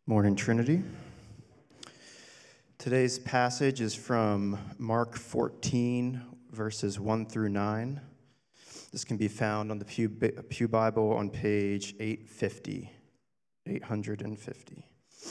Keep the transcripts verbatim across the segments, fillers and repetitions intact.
Morning, Trinity. Today's passage is from Mark fourteen, verses one through nine. This can be found on the Pew, Pew Bible on page eight fifty, eight fifty.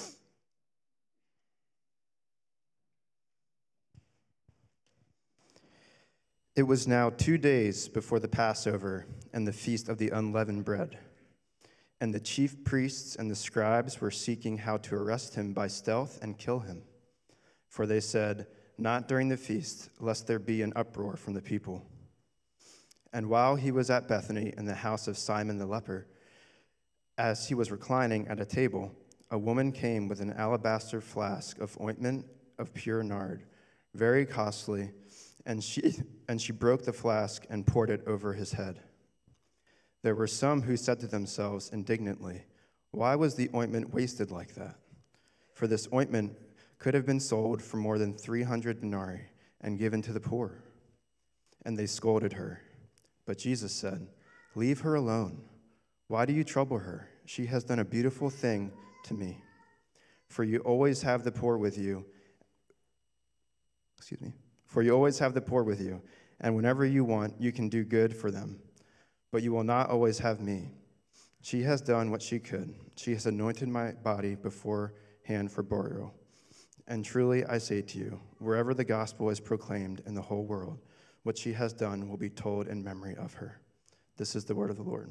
It was now two days before the Passover and the feast of the unleavened bread. And the chief priests and the scribes were seeking how to arrest him by stealth and kill him. For they said, "Not during the feast, lest there be an uproar from the people." And while he was at Bethany in the house of Simon the leper, as he was reclining at a table, a woman came with an alabaster flask of ointment of pure nard, very costly, and she, and she broke the flask and poured it over his head. There were some who said to themselves indignantly, "Why was the ointment wasted like that? For this ointment could have been sold for more than three hundred denarii and given to the poor." And they scolded her. But Jesus said, "Leave her alone. Why do you trouble her? She has done a beautiful thing to me. For you always have the poor with you. Excuse me. For you always have the poor with you, and whenever you want, you can do good for them. But you will not always have me. She has done what she could. She has anointed my body beforehand for burial. And truly I say to you, wherever the gospel is proclaimed in the whole world, what she has done will be told in memory of her." This is the word of the Lord.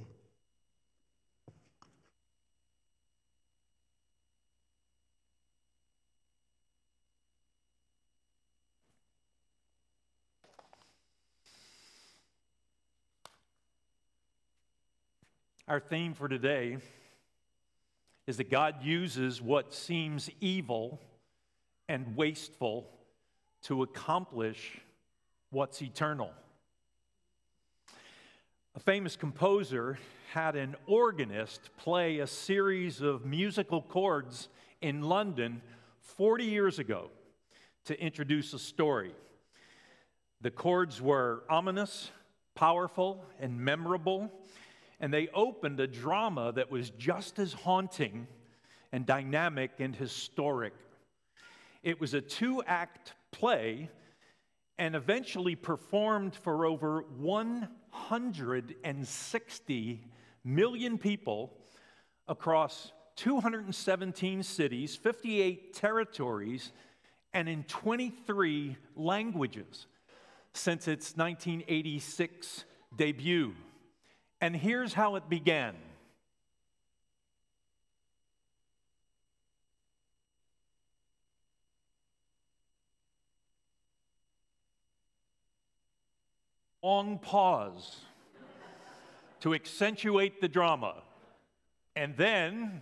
Our theme for today is that God uses what seems evil and wasteful to accomplish what's eternal. A famous composer had an organist play a series of musical chords in London forty years ago to introduce a story. The chords were ominous, powerful, and memorable, and they opened a drama that was just as haunting and dynamic and historic. It was a two-act play and eventually performed for over one hundred sixty million people across two hundred seventeen cities, fifty-eight territories, and in twenty-three languages since its nineteen eighty-six debut. And here's how it began. Long pause to accentuate the drama. And then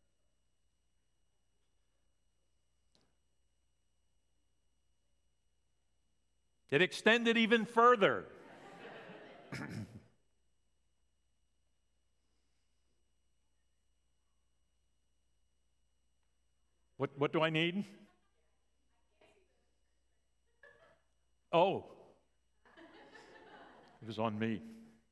it extended even further. What, what do I need? Oh, it was on me.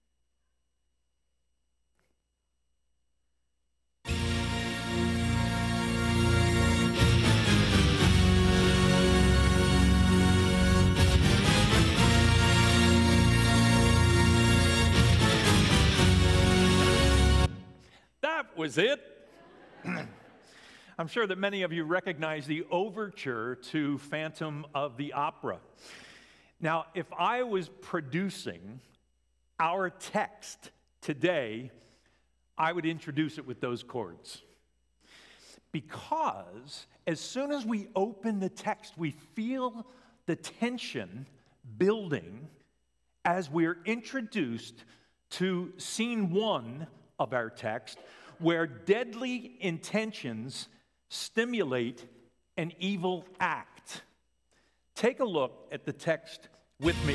That was it. I'm sure that many of you recognize the overture to Phantom of the Opera. Now, if I was producing our text today, I would introduce it with those chords. Because as soon as we open the text, we feel the tension building as we're introduced to scene one of our text, where deadly intentions stimulate an evil act. Take a look at the text with me.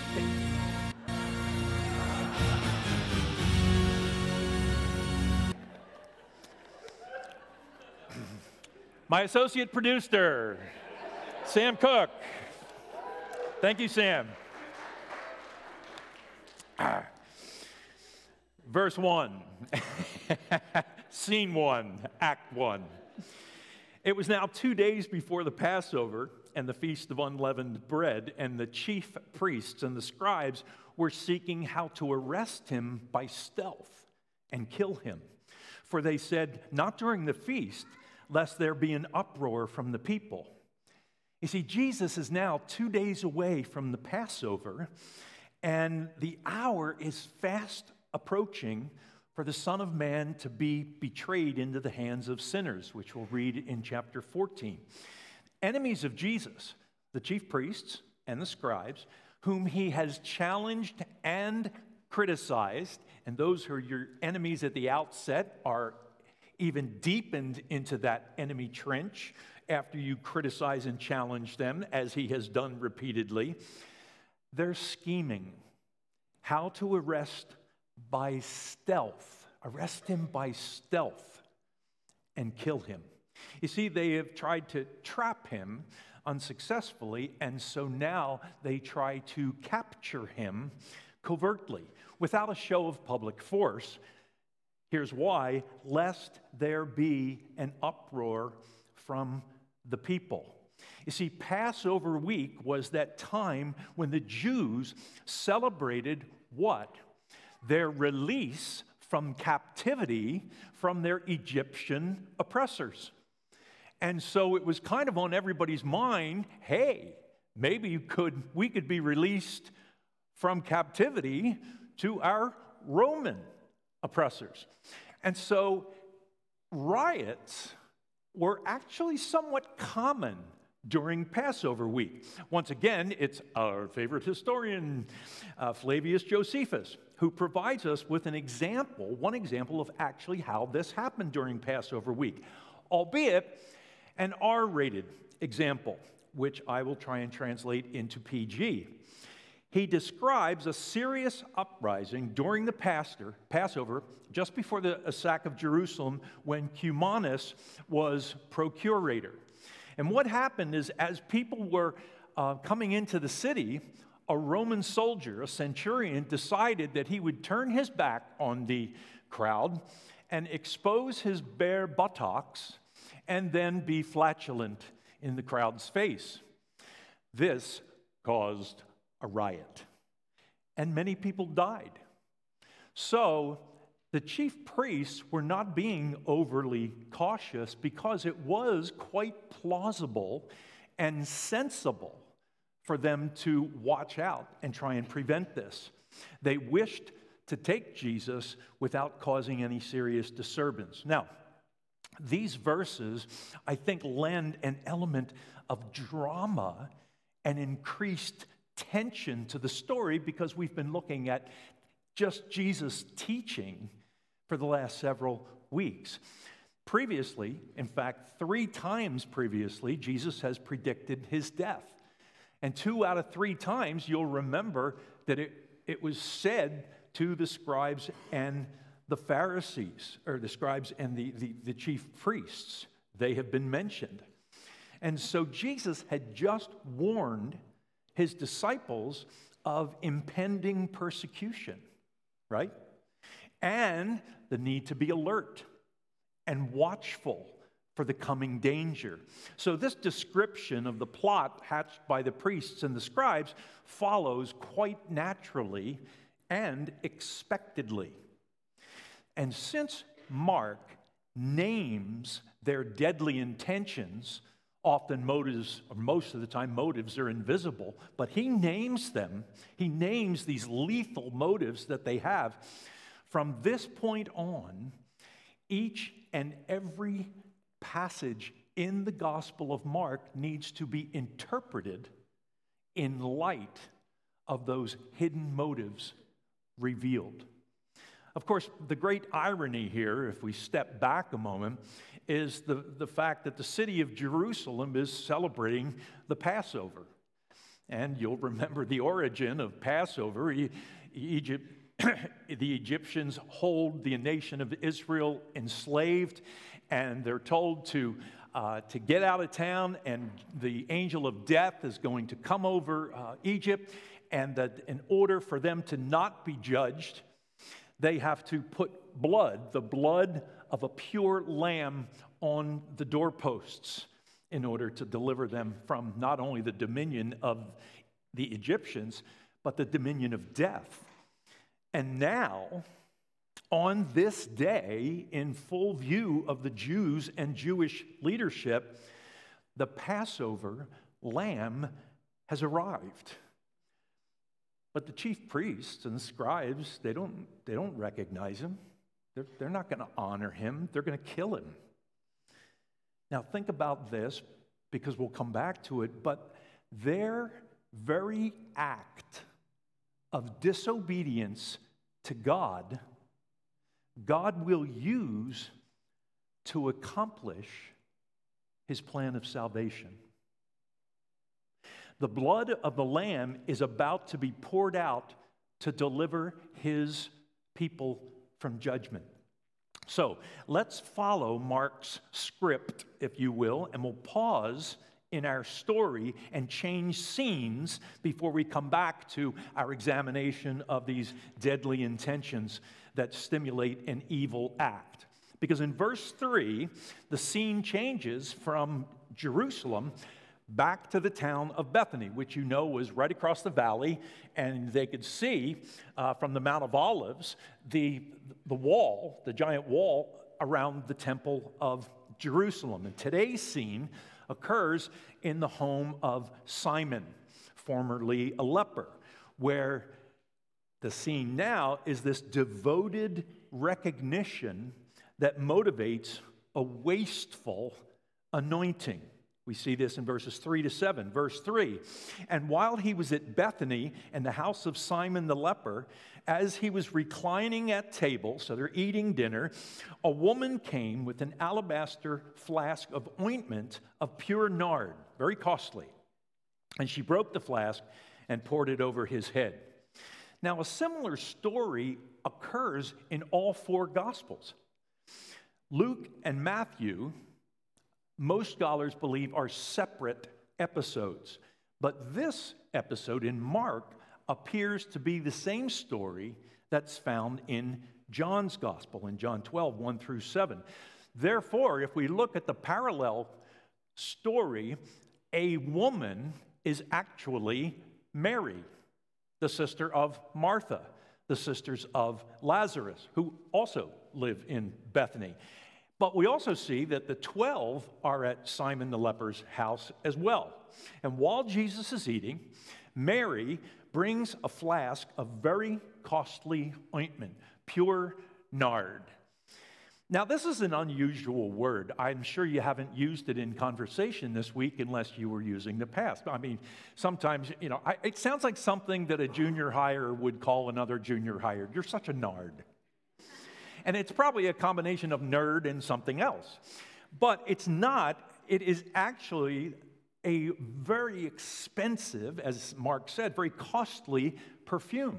My associate producer, Sam Cook. Thank you, Sam. Verse one, scene one, act one. It was now two days before the Passover and the Feast of Unleavened Bread, and the chief priests and the scribes were seeking how to arrest him by stealth and kill him. For they said, not during the feast, lest there be an uproar from the people. You see, Jesus is now two days away from the Passover, and the hour is fast approaching for the Son of Man to be betrayed into the hands of sinners, which we'll read in chapter fourteen. Enemies of Jesus, the chief priests and the scribes, whom he has challenged and criticized, and those who are your enemies at the outset are even deepened into that enemy trench after you criticize and challenge them, as he has done repeatedly. They're scheming how to arrest by stealth, arrest him by stealth and kill him. You see, they have tried to trap him unsuccessfully, and so now they try to capture him covertly, without a show of public force. Here's why: lest there be an uproar from the people. You see, Passover week was that time when the Jews celebrated what? Their release from captivity from their Egyptian oppressors. And so it was kind of on everybody's mind, hey, maybe you could, we could be released from captivity to our Roman oppressors. And so riots were actually somewhat common during Passover week. Once again, it's our favorite historian, uh, Flavius Josephus, who provides us with an example, one example of actually how this happened during Passover week, albeit an R-rated example, which I will try and translate into P G. He describes a serious uprising during the Pastor, Passover, just before the sack of Jerusalem, when Cumanus was procurator. And what happened is, as people were uh, coming into the city, a Roman soldier, a centurion, decided that he would turn his back on the crowd and expose his bare buttocks and then be flatulent in the crowd's face. This caused a riot, and many people died. So the chief priests were not being overly cautious, because it was quite plausible and sensible for them to watch out and try and prevent this. They wished to take Jesus without causing any serious disturbance. Now, these verses, I think, lend an element of drama and increased tension to the story, because we've been looking at just Jesus' teaching for the last several weeks. Previously, in fact, three times previously, Jesus has predicted his death. And two out of three times, you'll remember that it, it was said to the scribes and the Pharisees, or the scribes and the, the, the chief priests. They have been mentioned. And so Jesus had just warned his disciples of impending persecution, right? And the need to be alert and watchful for the coming danger. So this description of the plot hatched by the priests and the scribes follows quite naturally and expectedly. And since Mark names their deadly intentions, often motives, or most of the time motives are invisible, but he names them, he names these lethal motives that they have. From this point on, each and every passage in the Gospel of Mark needs to be interpreted in light of those hidden motives revealed. Of course, the great irony here, if we step back a moment, is the, the fact that the city of Jerusalem is celebrating the Passover. And you'll remember the origin of Passover. E- Egypt, the Egyptians hold the nation of Israel enslaved, and they're told to, uh, to get out of town, and the angel of death is going to come over uh, Egypt, and that in order for them to not be judged, they have to put blood, the blood of a pure lamb on the doorposts in order to deliver them from not only the dominion of the Egyptians, but the dominion of death. And now, on this day, in full view of the Jews and Jewish leadership, the Passover lamb has arrived. But the chief priests and the scribes, they don't, they don't recognize him. They're, they're not going to honor him. They're going to kill him. Now, think about this, because we'll come back to it, but their very act of disobedience to God, God will use to accomplish his plan of salvation. The blood of the Lamb is about to be poured out to deliver his people from judgment. So let's follow Mark's script, if you will, and we'll pause in our story and change scenes before we come back to our examination of these deadly intentions that stimulate an evil act. Because in verse three, the scene changes from Jerusalem back to the town of Bethany, which you know was right across the valley, and they could see uh, from the Mount of Olives the, the wall, the giant wall around the temple of Jerusalem. And today's scene occurs in the home of Simon, formerly a leper, where the scene now is this devoted recognition that motivates a wasteful anointing. We see this in verses three to seven. Verse three, and while he was at Bethany in the house of Simon the leper, as he was reclining at table, so they're eating dinner, a woman came with an alabaster flask of ointment of pure nard, very costly. And she broke the flask and poured it over his head. Now, a similar story occurs in all four Gospels. Luke and Matthew, most scholars believe, are separate episodes. But this episode in Mark appears to be the same story that's found in John's Gospel, in John twelve, one through seven. Therefore, if we look at the parallel story, a woman is actually Mary, the sister of Martha, the sisters of Lazarus, who also live in Bethany. But we also see that the twelve are at Simon the leper's house as well. And while Jesus is eating, Mary brings a flask of very costly ointment, pure nard. Now, this is an unusual word. I'm sure you haven't used it in conversation this week unless you were using the past. I mean, sometimes, you know, I, it sounds like something that a junior hire would call another junior hire. You're such a nard. And it's probably a combination of nerd and something else. But it's not. It is actually a very expensive, as Mark said, very costly perfume.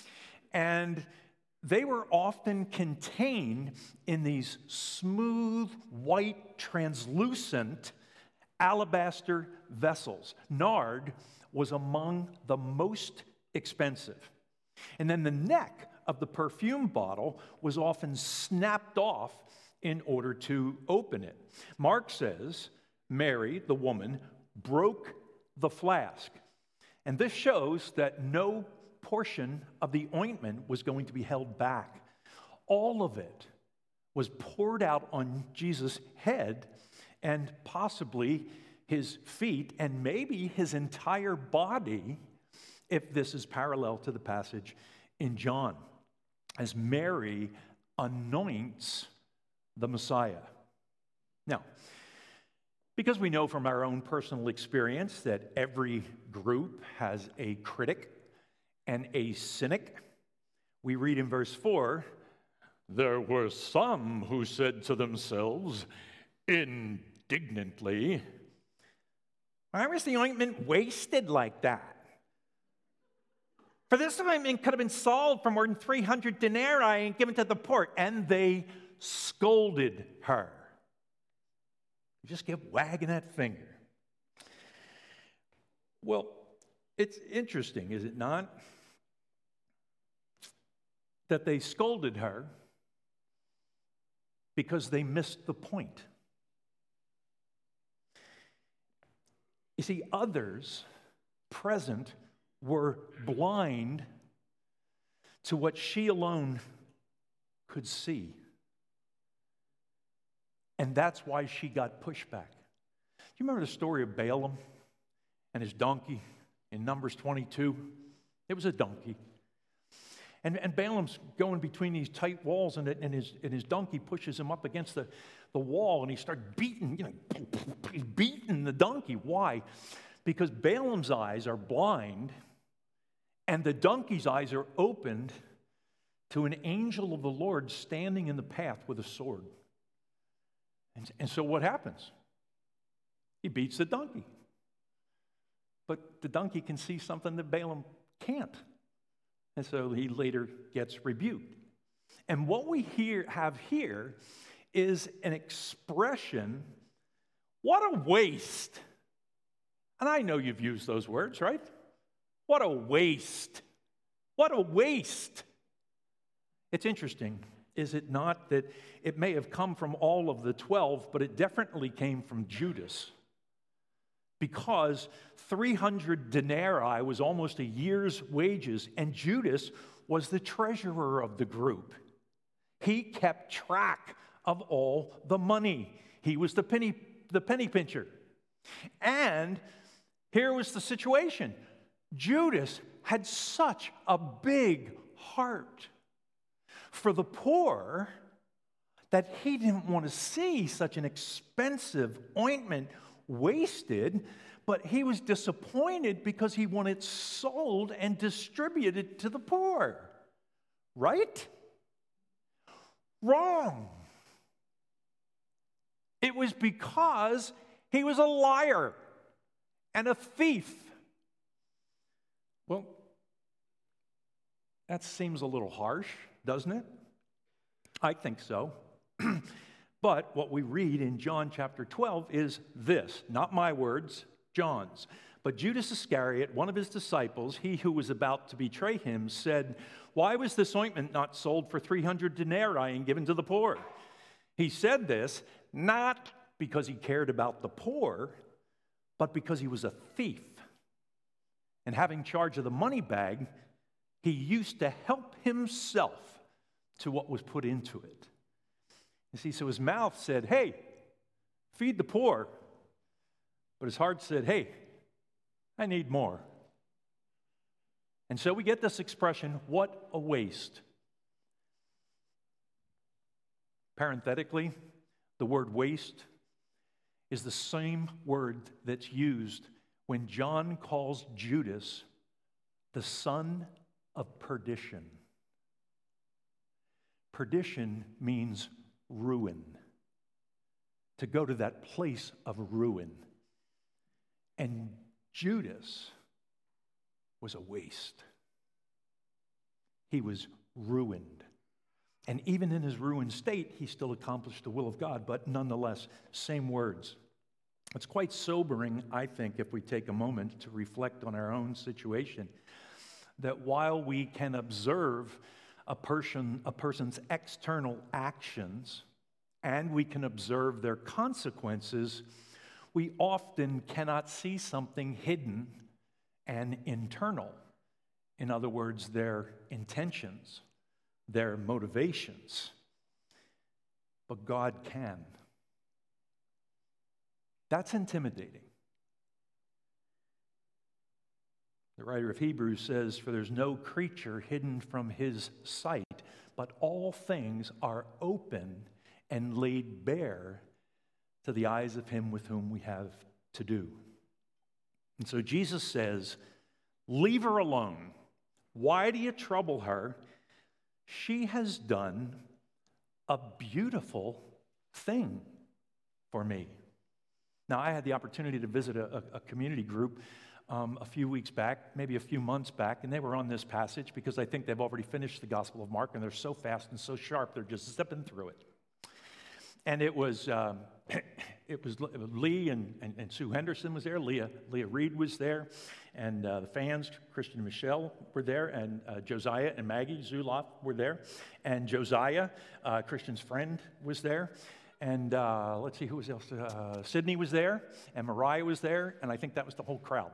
And they were often contained in these smooth, white, translucent alabaster vessels. Nard was among the most expensive. And then the neck of the perfume bottle was often snapped off in order to open it. Mark says Mary, the woman, broke the flask. And this shows that no portion of the ointment was going to be held back. All of it was poured out on Jesus' head and possibly his feet and maybe his entire body, if this is parallel to the passage in John, as Mary anoints the Messiah. Now, because we know from our own personal experience that every group has a critic and a cynic, we read in verse four, there were some who said to themselves indignantly, why was the ointment wasted like that? For this ointment could have been sold for more than three hundred denarii and given to the poor. And they scolded her. You just kept wagging that finger. Well, it's interesting, is it not? That they scolded her because they missed the point. You see, others present were blind to what she alone could see. And that's why she got pushback. Do you remember the story of Balaam and his donkey in Numbers twenty-two? It was a donkey. And, and Balaam's going between these tight walls, and, it, and, his, and his donkey pushes him up against the, the wall, and he starts beating, you know, he's beating the donkey. Why? Because Balaam's eyes are blind, and the donkey's eyes are opened to an angel of the Lord standing in the path with a sword. And, and so what happens? He beats the donkey. But the donkey can see something that Balaam can't. And so he later gets rebuked. And what we hear, have here is an expression, what a waste. And I know you've used those words, right? What a waste. What a waste. It's interesting, is it not, that it may have come from all of the twelve, but it definitely came from Judas. Because three hundred denarii was almost a year's wages, and Judas was the treasurer of the group. He kept track of all the money. He was the penny, the penny pincher. And here was the situation. Judas had such a big heart for the poor that he didn't want to see such an expensive ointment wasted, but he was disappointed because he wanted it sold and distributed to the poor. Right? Wrong. It was because he was a liar and a thief. Well, that seems a little harsh, doesn't it? I think so. But what we read in John chapter twelve is this, not my words, John's. But Judas Iscariot, one of his disciples, he who was about to betray him, said, "Why was this ointment not sold for three hundred denarii and given to the poor?" He said this not because he cared about the poor, but because he was a thief. And having charge of the money bag, he used to help himself to what was put into it. You see, so his mouth said, "Hey, feed the poor." But his heart said, "Hey, I need more." And so we get this expression, what a waste. Parenthetically, the word waste is the same word that's used when John calls Judas the son of perdition. Perdition means ruin, to go to that place of ruin. And Judas was a waste. He was ruined. And even in his ruined state, he still accomplished the will of God, but nonetheless, same words. It's quite sobering, I think, if we take a moment to reflect on our own situation, that while we can observe a person, a person's external actions, and we can observe their consequences, we often cannot see something hidden and internal. In other words, their intentions, their motivations. But God can. That's intimidating. The writer of Hebrews says, "For there's no creature hidden from his sight, but all things are open and laid bare to the eyes of him with whom we have to do." And so Jesus says, "Leave her alone. Why do you trouble her? She has done a beautiful thing for me." Now, I had the opportunity to visit a, a, a community group um, a few weeks back, maybe a few months back, and they were on this passage because I think they've already finished the Gospel of Mark, and they're so fast and so sharp, they're just zipping through it. And it was um, it was Lee and, and, and Sue Henderson was there. Leah, Leah Reed was there. And uh, the fans, Christian and Michelle, were there, and uh, Josiah and Maggie Zuloff were there. And Josiah, uh, Christian's friend, was there. And uh, let's see, who was else? Uh, Sydney was there, and Mariah was there, and I think that was the whole crowd.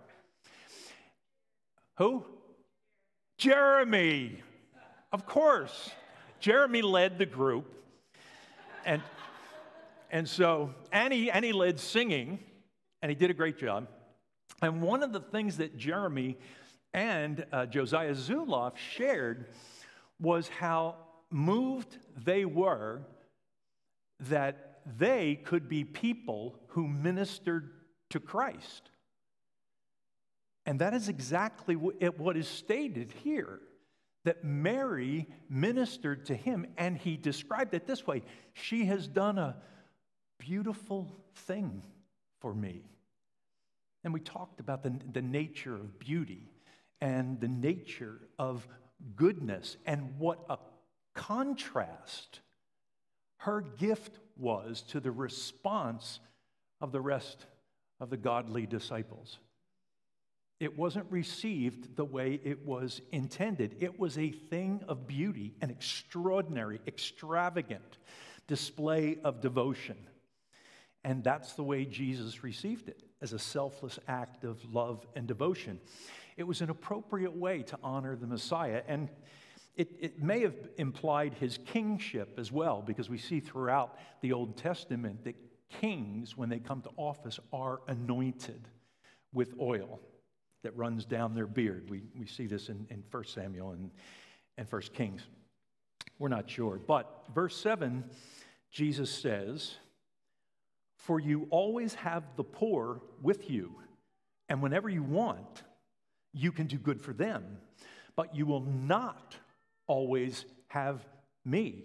Who? Jeremy. Of course. Jeremy led the group. And, and so, and he, and he led singing, and he did a great job. And one of the things that Jeremy and uh, Josiah Zuloff shared was how moved they were that they could be people who ministered to Christ. And that is exactly what is stated here, that Mary ministered to him, and he described it this way: she has done a beautiful thing for me. And we talked about the, the nature of beauty and the nature of goodness, and what a contrast her gift was to the response of the rest of the godly disciples. It wasn't received the way it was intended. It was a thing of beauty, an extraordinary, extravagant display of devotion. And that's the way Jesus received it, as a selfless act of love and devotion. It was an appropriate way to honor the Messiah, and it, it may have implied his kingship as well, because we see throughout the Old Testament that kings, when they come to office, are anointed with oil that runs down their beard. We, we see this in, in First Samuel and, and First Kings. We're not sure. But verse seven, Jesus says, "For you always have the poor with you, and whenever you want, you can do good for them, but you will not always have me."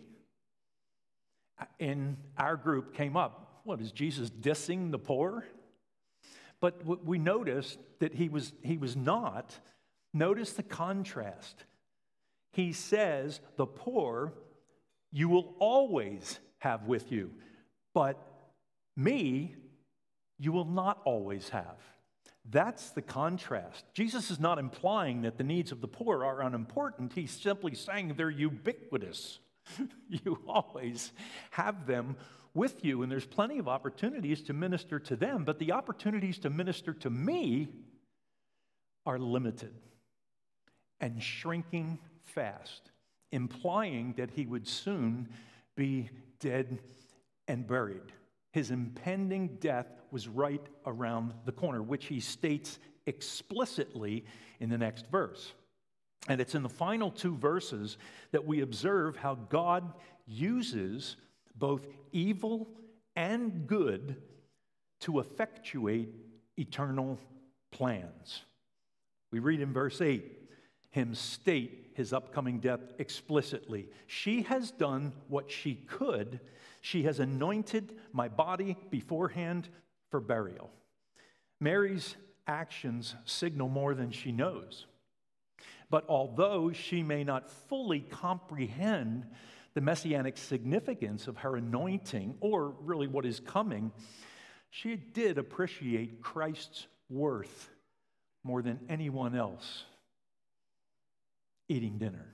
In our group came up, what, is Jesus dissing the poor? But we noticed that he was, he was not. Notice the contrast. He says, the poor you will always have with you, but me you will not always have. That's the contrast. Jesus is not implying that the needs of the poor are unimportant. He's simply saying they're ubiquitous. You always have them with you, and there's plenty of opportunities to minister to them, but the opportunities to minister to me are limited and shrinking fast, implying that he would soon be dead and buried. His impending death was right around the corner, which he states explicitly in the next verse. And it's in the final two verses that we observe how God uses both evil and good to effectuate eternal plans. We read in verse eight, him state his upcoming death explicitly. "She has done what she could. She has anointed my body beforehand for burial." Mary's actions signal more than she knows. But although she may not fully comprehend the messianic significance of her anointing, or really what is coming, she did appreciate Christ's worth more than anyone else eating dinner.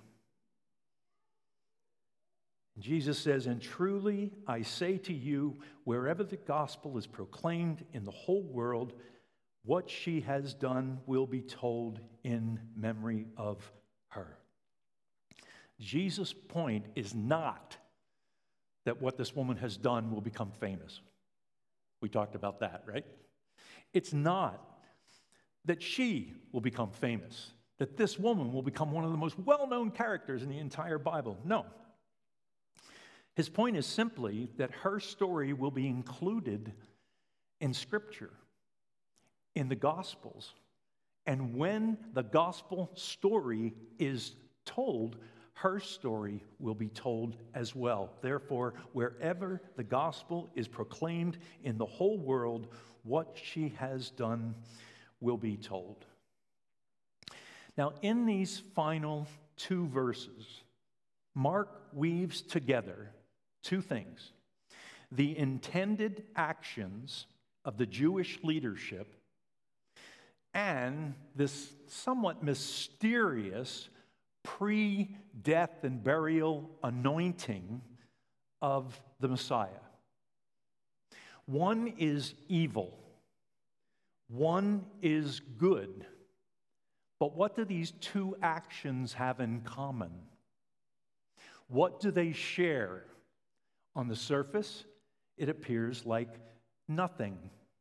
Jesus says, "And truly I say to you, wherever the gospel is proclaimed in the whole world, what she has done will be told in memory of her." Jesus' point is not that what this woman has done will become famous. We talked about that, right? It's not that she will become famous, that this woman will become one of the most well-known characters in the entire Bible. No. His point is simply that her story will be included in Scripture, in the Gospels. And when the gospel story is told, her story will be told as well. Therefore, wherever the gospel is proclaimed in the whole world, what she has done will be told. Now, in these final two verses, Mark weaves together two things: the intended actions of the Jewish leadership and this somewhat mysterious pre-death and burial anointing of the Messiah. One is evil. One is good. But what do these two actions have in common? What do they share? On the surface, it appears like nothing.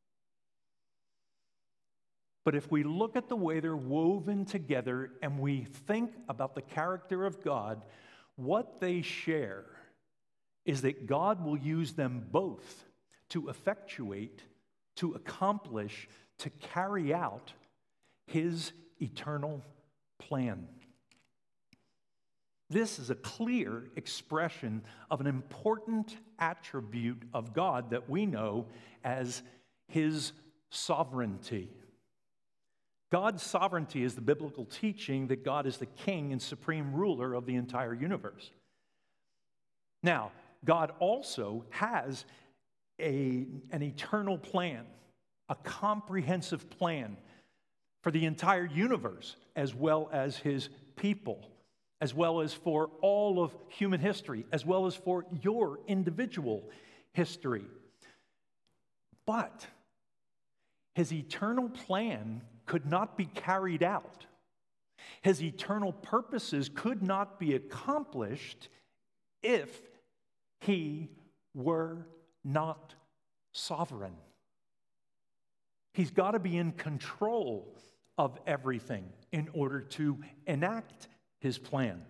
But if we look at the way they're woven together and we think about the character of God, what they share is that God will use them both to effectuate, to accomplish, to carry out His eternal plan. This is a clear expression of an important attribute of God that we know as His sovereignty. God's sovereignty is the biblical teaching that God is the king and supreme ruler of the entire universe. Now, God also has a, an eternal plan, a comprehensive plan for the entire universe, as well as His people, as well as for all of human history, as well as for your individual history. But His eternal plan could not be carried out. His eternal purposes could not be accomplished if He were not sovereign. He's got to be in control of everything in order to enact His plan.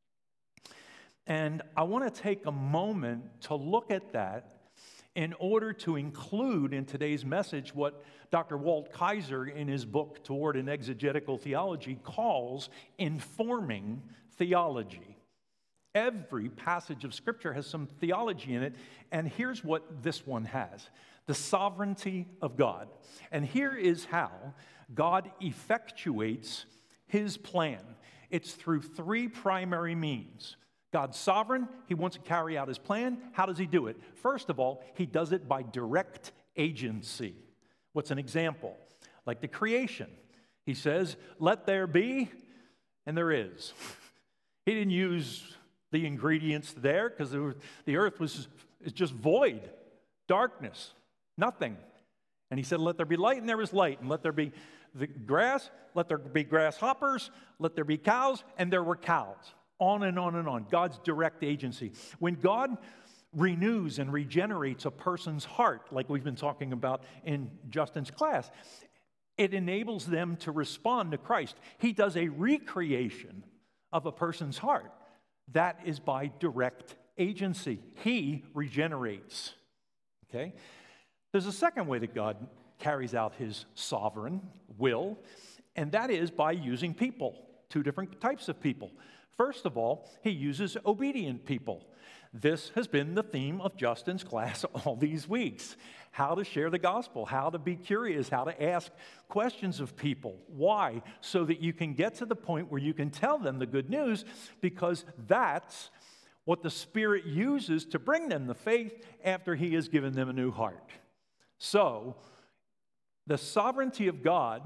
And I want to take a moment to look at that in order to include in today's message what Doctor Walt Kaiser in his book Toward an Exegetical Theology calls informing theology. Every passage of Scripture has some theology in it, and here's what this one has: the sovereignty of God. And here is how God effectuates His plan. It's through three primary means. God's sovereign. He wants to carry out His plan. How does He do it? First of all, He does it by direct agency. What's an example? Like the creation. He says, let there be, and there is. He didn't use the ingredients there because the earth was just void, darkness, nothing. And He said, let there be light, and there was light. And let there be the grass, let there be grasshoppers, let there be cows, and there were cows. On and on and on. God's direct agency. When God renews and regenerates a person's heart, like we've been talking about in Justin's class, it enables them to respond to Christ. He does a recreation of a person's heart. That is by direct agency. He regenerates. Okay? There's a second way that God carries out His sovereign will, and that is by using people, two different types of people. First of all, He uses obedient people. This has been the theme of Justin's class all these weeks. How to share the gospel, how to be curious, how to ask questions of people. Why? So that you can get to the point where you can tell them the good news, because that's what the Spirit uses to bring them the faith after He has given them a new heart. So, the sovereignty of God,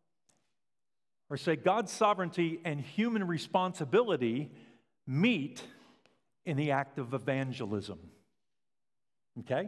or say God's sovereignty and human responsibility, meet in the act of evangelism. Okay?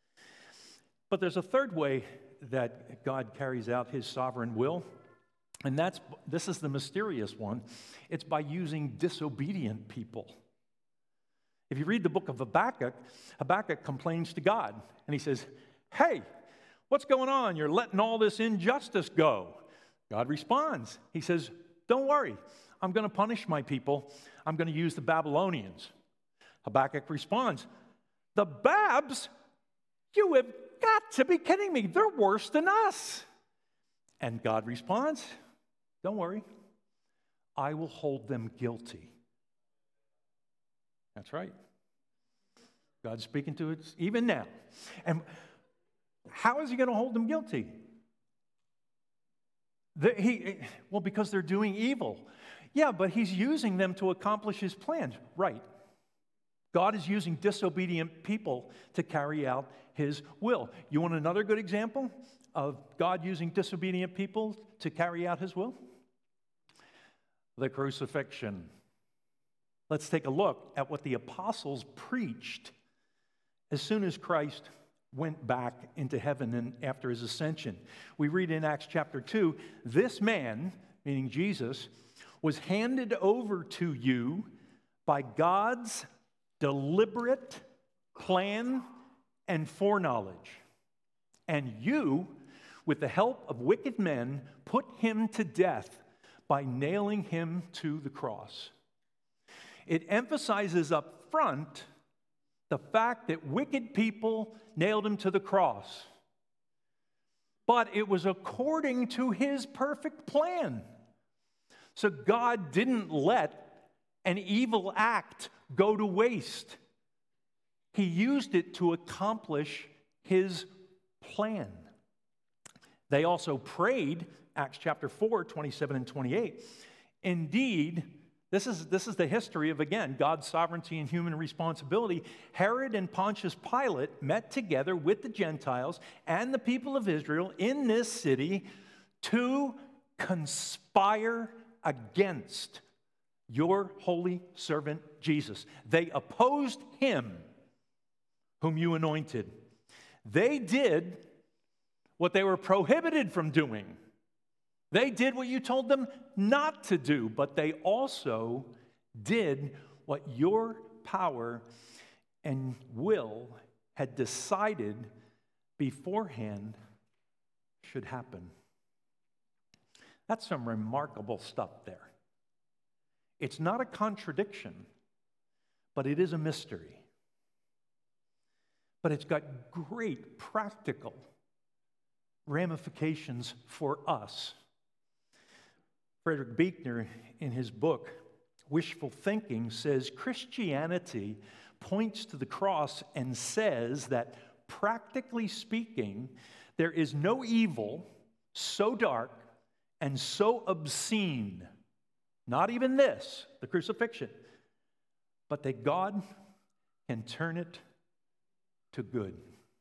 But there's a third way that God carries out His sovereign will, and that's, this is the mysterious one. It's by using disobedient people. If you read the book of Habakkuk, Habakkuk complains to God, and he says, hey, what's going on? You're letting all this injustice go. God responds. He says, don't worry. I'm going to punish my people. I'm going to use the Babylonians. Habakkuk responds, the Babs? You have got to be kidding me. They're worse than us. And God responds, don't worry. I will hold them guilty. That's right. God's speaking to us even now. And how is He going to hold them guilty? The, he, well, because they're doing evil. Yeah, but He's using them to accomplish His plans. Right. God is using disobedient people to carry out His will. You want another good example? of God using disobedient people to carry out his will? The crucifixion. Let's take a look at what the apostles preached as soon as Christ went back into heaven and after his ascension. We read in Acts chapter two, this man, meaning Jesus, was handed over to you by God's deliberate plan and foreknowledge. And you, with the help of wicked men, put him to death by nailing him to the cross. It emphasizes up front the fact that wicked people nailed him to the cross. But it was according to his perfect plan. So God didn't let an evil act go to waste. He used it to accomplish his plan. They also prayed, Acts chapter four, twenty-seven and twenty-eight. Indeed, this is, this is the history of, again, God's sovereignty and human responsibility. Herod and Pontius Pilate met together with the Gentiles and the people of Israel in this city to conspire against your holy servant Jesus. They opposed him whom you anointed. They did what they were prohibited from doing. They did what you told them not to do, but they also did what your power and will had decided beforehand should happen. That's some remarkable stuff there. It's not a contradiction, but it is a mystery. But it's got great practical ramifications for us. Frederick Buechner, in his book, Wishful Thinking, says Christianity points to the cross and says that, practically speaking, there is no evil so dark and so obscene, not even this, the crucifixion, but that God can turn it to good.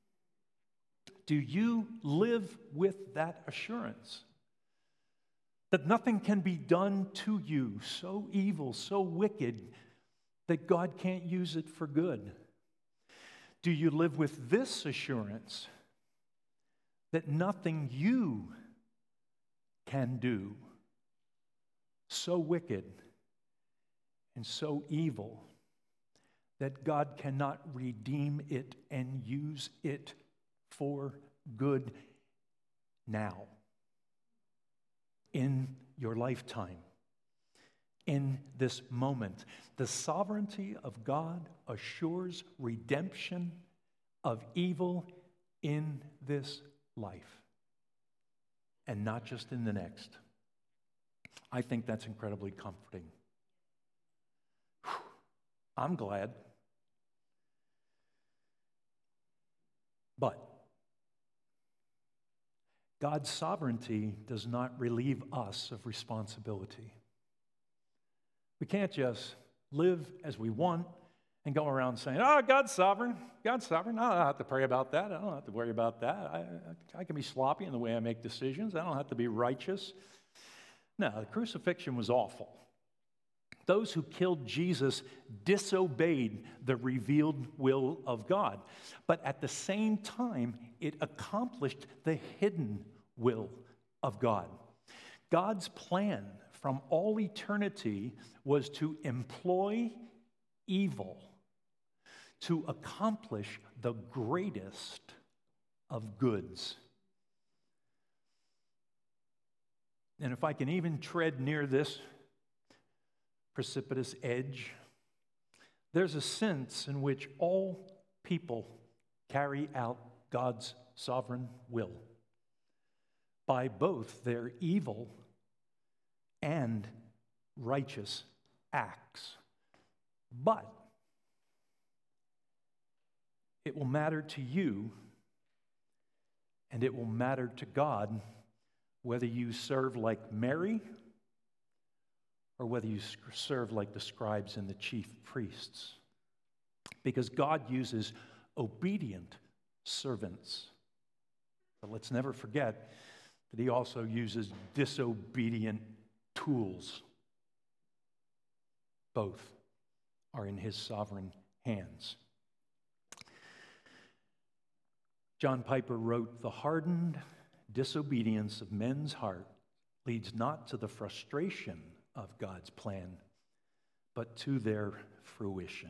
Do you live with that assurance? That nothing can be done to you so evil, so wicked, that God can't use it for good? Do you live with this assurance that nothing you can do so wicked and so evil that God cannot redeem it and use it for good now, in your lifetime, in this moment? The sovereignty of God assures redemption of evil in this life, and not just in the next. I think that's incredibly comforting. Whew. I'm glad. But God's sovereignty does not relieve us of responsibility. We can't just live as we want and go around saying, oh, God's sovereign, God's sovereign. I don't have to pray about that. I don't have to worry about that. I, I, I can be sloppy in the way I make decisions. I don't have to be righteous. No, the crucifixion was awful. Those who killed Jesus disobeyed the revealed will of God. But at the same time, it accomplished the hidden will of God. God's plan from all eternity was to employ evil to accomplish the greatest of goods. And if I can even tread near this precipitous edge, there's a sense in which all people carry out God's sovereign will by both their evil and righteous acts. But it will matter to you, and it will matter to God, whether you serve like Mary or whether you serve like the scribes and the chief priests. Because God uses obedient servants But let's never forget that he also uses disobedient tools. Both are in his sovereign hands. John Piper wrote, "The hardened disobedience of men's heart leads not to the frustration of God's plan, but to their fruition."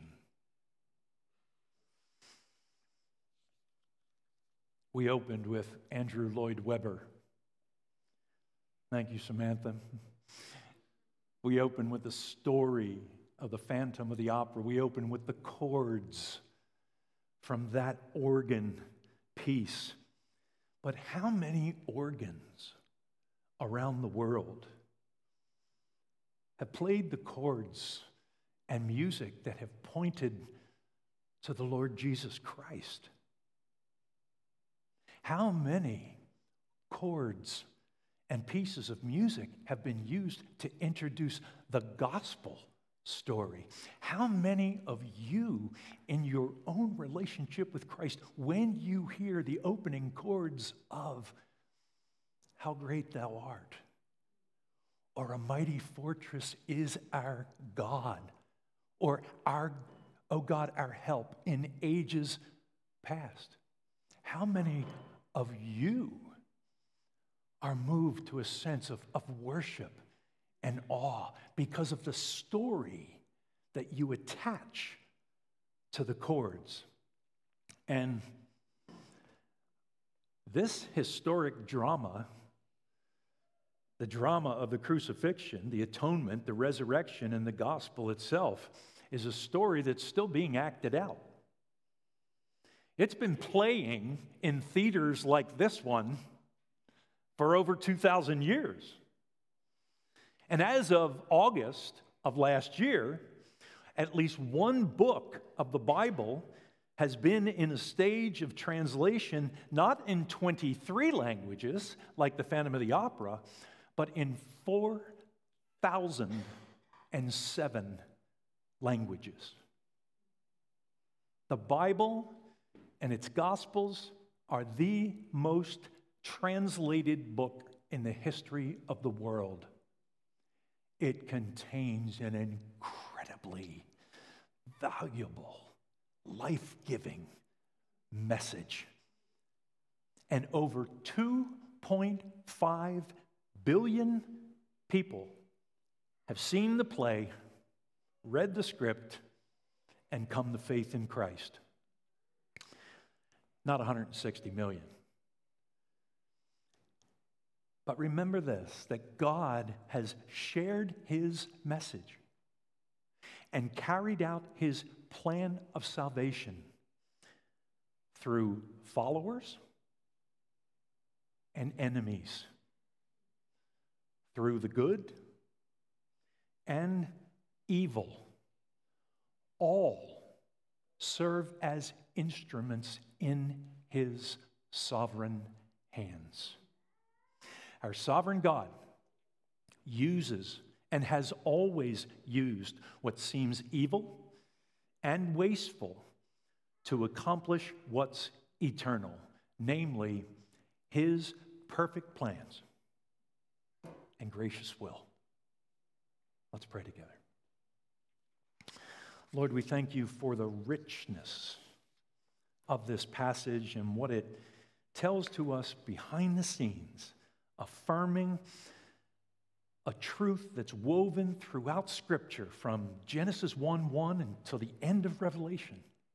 We opened with Andrew Lloyd Webber. Thank you, Samantha. We opened with the story of the Phantom of the Opera. We opened with the chords from that organ piece. But how many organs around the world have played the chords and music that have pointed to the Lord Jesus Christ? How many chords and pieces of music have been used to introduce the gospel story? How many of you, in your own relationship with Christ, when you hear the opening chords of "How Great Thou Art," or "A Mighty Fortress is Our God," or "Our, O God, our help in ages past," how many of you are moved to a sense of, of worship and awe because of the story that you attach to the chords? And this historic drama, the drama of the crucifixion, the atonement, the resurrection, and the gospel itself, is a story that's still being acted out. It's been playing in theaters like this one for over two thousand years. And as of August of last year, at least one book of the Bible has been in a stage of translation, not in twenty-three languages like the Phantom of the Opera, but in four thousand seven languages. The Bible and its Gospels are the most translated book in the history of the world. It contains an incredibly valuable, life-giving message. And over two point five billion people have seen the play, read the script, and come to faith in Christ. Not one hundred sixty million. But remember this, that God has shared his message and carried out his plan of salvation through followers and enemies, through the good and evil. All serve as instruments in his sovereign hands. Our sovereign God uses and has always used what seems evil and wasteful to accomplish what's eternal, namely his perfect plans and gracious will. Let's pray together. Lord, we thank you for the richness of this passage and what it tells to us behind the scenes, affirming a truth that's woven throughout Scripture from Genesis one one until the end of Revelation.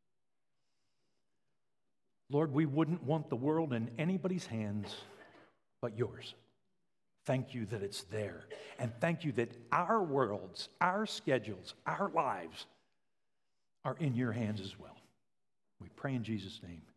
Lord, we wouldn't want the world in anybody's hands but yours. Thank you that it's there. And thank you that our worlds, our schedules, our lives are in your hands as well. We pray in Jesus' name.